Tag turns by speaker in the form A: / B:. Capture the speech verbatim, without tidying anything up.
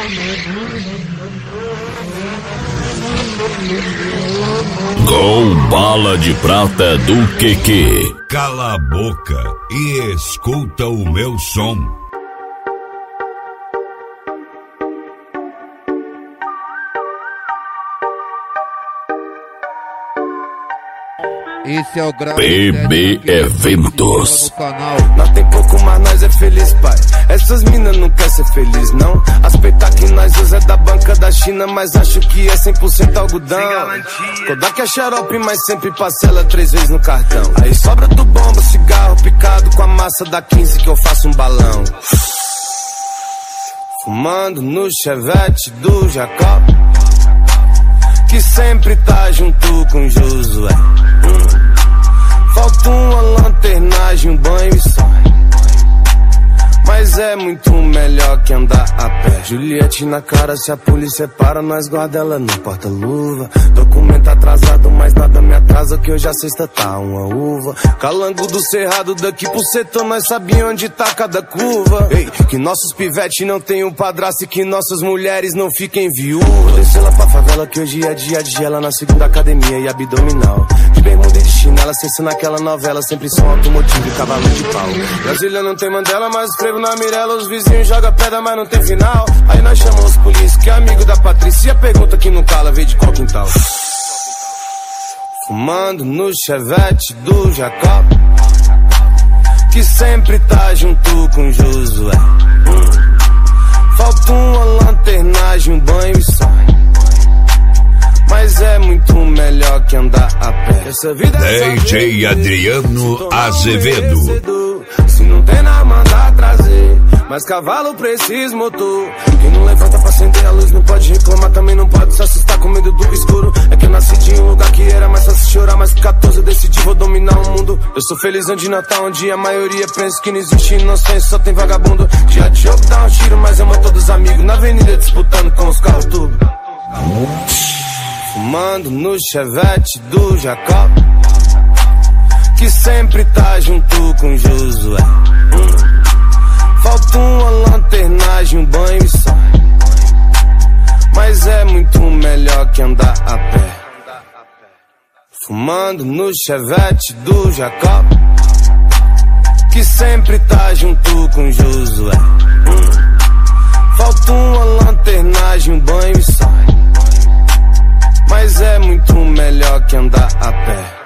A: Gol Bala de Prata do Queque.
B: Cala a boca e escuta o meu som.
C: Esse é o grau
A: P B Eventos.
D: Nós tem pouco, mas nós é feliz, pai. Essas minas não quer ser feliz, não. As peitas que nós usa é da banca da China, mas acho que é cem por cento algodão. Kodak é xarope, mas sempre parcela três vezes no cartão. Aí sobra do bomba, cigarro picado com a massa da quinze que eu faço um balão. Fumando no chevette do Jacob, que sempre tá junto com Josué. hum. Falta uma lanternagem, um banho e só. Mas é muito melhor que andar a pé. Juliette na cara, se a polícia para, nós guarda ela no porta-luva. Documento atrasado, mas nada me atrasa, que hoje a sexta tá uma uva. Calango do cerrado, daqui pro setor, nós sabíamos onde tá cada curva. Ei, que nossos pivetes não tenham padrasto e que nossas mulheres não fiquem viúvas. Descer lá pra favela, que hoje é dia de ela na segunda academia e abdominal. De bermuda e de chinela, cessa naquela novela, sempre som automotivo e cavalo de pau. Brasília não tem Mandela, mas escrevo na Mirella, os vizinhos jogam pedra, mas não tem final. Aí nós chamamos os polícia, que é amigo da Patrícia, pergunta que não cala, veio de qual quintal. Fumando no chevette do Jacob, que sempre tá junto com Josué. hum. Falta uma lanternagem, um banho e só. Mas é muito melhor que andar a pé. Essa vida é
B: D J Adriano Azevedo.
D: Se não tem nada, manda trazer. Mas cavalo precisa motor. Quem não levanta pra acender a luz não pode reclamar, também não pode se assustar com medo do escuro. É que eu nasci de um lugar que era mais fácil chorar, mas com catorze eu decidi vou dominar o mundo. Eu sou feliz onde Natal, onde a maioria pensa que não existe inocência, só tem vagabundo. Dia de jogo dá um tiro, mas ama todos os amigos. Na avenida disputando com os carros turbo. Fumando no chevette do Jacob, que sempre tá junto com Josué. hum. Falta uma lanternagem, um banho e só. Mas é muito melhor que andar a pé. Fumando no chevette do Jacob, que sempre tá junto com Josué. hum. Falta uma lanternagem, um banho e só. Mas é muito melhor que andar a pé.